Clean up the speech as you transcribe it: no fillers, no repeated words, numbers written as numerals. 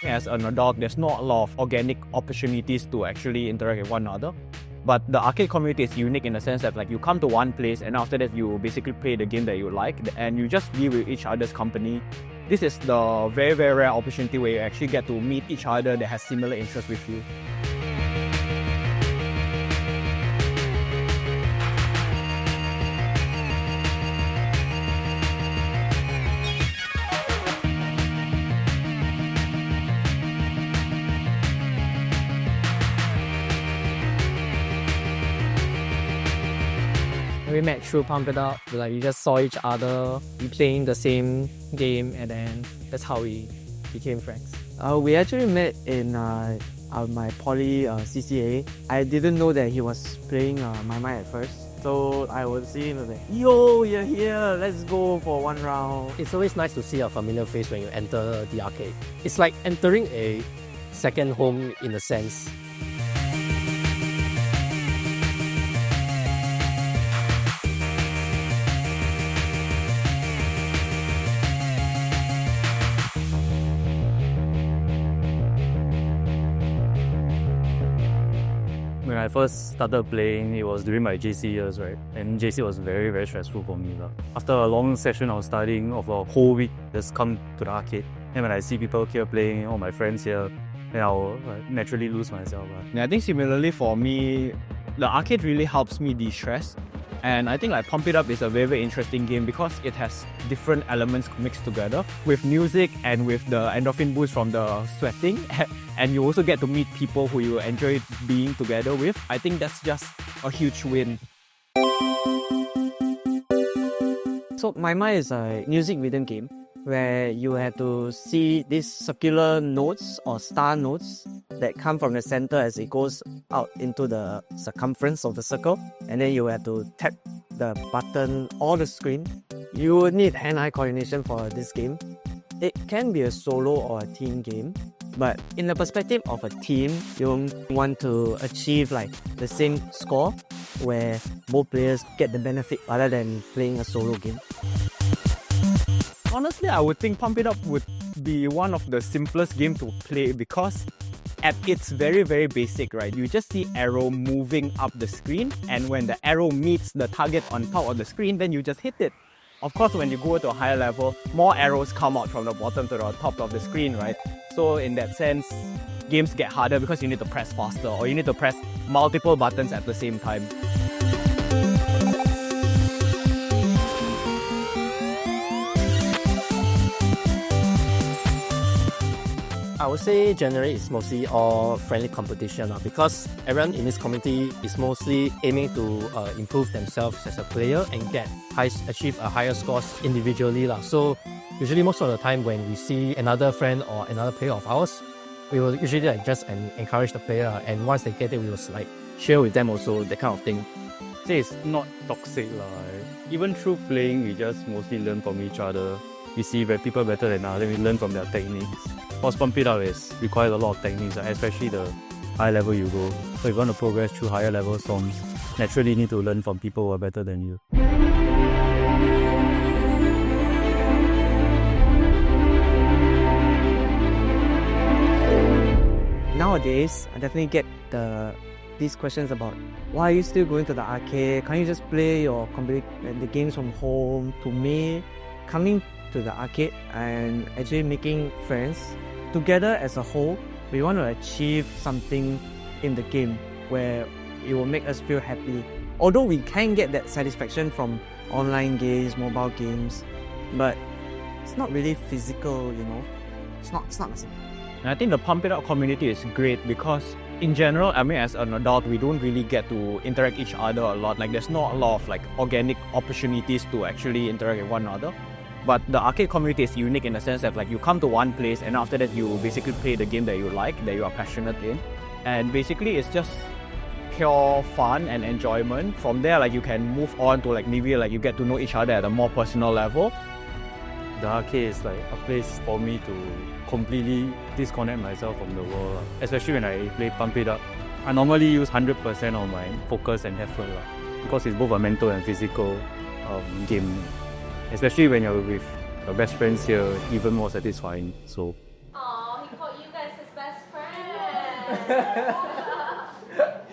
As an adult, there's not a lot of organic opportunities to actually interact with one another. But the arcade community is unique in the sense that like you come to one place and after that you basically play the game that you like and you just be with each other's company. This is the very, very rare opportunity where you actually get to meet each other that has similar interests with you. We met through Pump It Up. Like, we just saw each other, we playing the same game, and then that's how we became friends. We actually met in my poly CCA. I didn't know that he was playing My at first. So I would see him like, yo, you're here, let's go for one round. It's always nice to see a familiar face when you enter the arcade. It's like entering a second home in a sense. When I first started playing, it was during my JC years, right? And JC was very, very stressful for me. After a long session of studying of a whole week, just come to the arcade. And when I see people here playing, all my friends here, then I'll naturally lose myself. I think similarly for me, the arcade really helps me de-stress. And I think like Pump It Up is a very, very interesting game because it has different elements mixed together with music and with the endorphin boost from the sweating. And you also get to meet people who you enjoy being together with. I think that's just a huge win. So My is a music rhythm game where you have to see these circular notes or star notes that come from the center as it goes out into the circumference of the circle, and then you have to tap the button or the screen. You would need hand-eye coordination for this game. It can be a solo or a team game, but in the perspective of a team, you want to achieve like the same score where both players get the benefit rather than playing a solo game. Honestly, I would think Pump It Up would be one of the simplest games to play because at its very, very basic, right? You just see arrow moving up the screen, and when the arrow meets the target on top of the screen, then you just hit it. Of course, when you go to a higher level, more arrows come out from the bottom to the top of the screen, right? So in that sense, games get harder because you need to press faster or you need to press multiple buttons at the same time. I would say generally it's mostly all friendly competition because everyone in this community is mostly aiming to improve themselves as a player and achieve a higher scores individually. So usually most of the time when we see another friend or another player of ours, we will usually just encourage the player, and once they get it, we will share with them also, that kind of thing. Say it's not toxic. Even through playing, we just mostly learn from each other. We see people better than us, then we learn from their techniques. Because Pump It Up requires a lot of techniques, especially the high level you go. So if you want to progress through higher level songs, naturally you need to learn from people who are better than you. Nowadays, I definitely get these questions about why are you still going to the arcade? Can't you just play the games from home? To me, coming to the arcade and actually making friends together as a whole, we want to achieve something in the game where it will make us feel happy. Although we can get that satisfaction from online games, mobile games, but it's not really physical, It's not the same. And I think the Pump It Up community is great because in general, as an adult, we don't really get to interact each other a lot. There's not a lot of organic opportunities to actually interact with one another. But the arcade community is unique in the sense that you come to one place and after that you basically play the game that you like, that you are passionate in. And basically it's just pure fun and enjoyment. From there, you can move on to maybe you get to know each other at a more personal level. The arcade is a place for me to completely disconnect myself from the world. Especially when I play Pump It Up. I normally use 100% of my focus and effort because it's both a mental and physical game. Especially when you're with your best friends here, even more satisfying. So. Aww, he called you guys his best friend.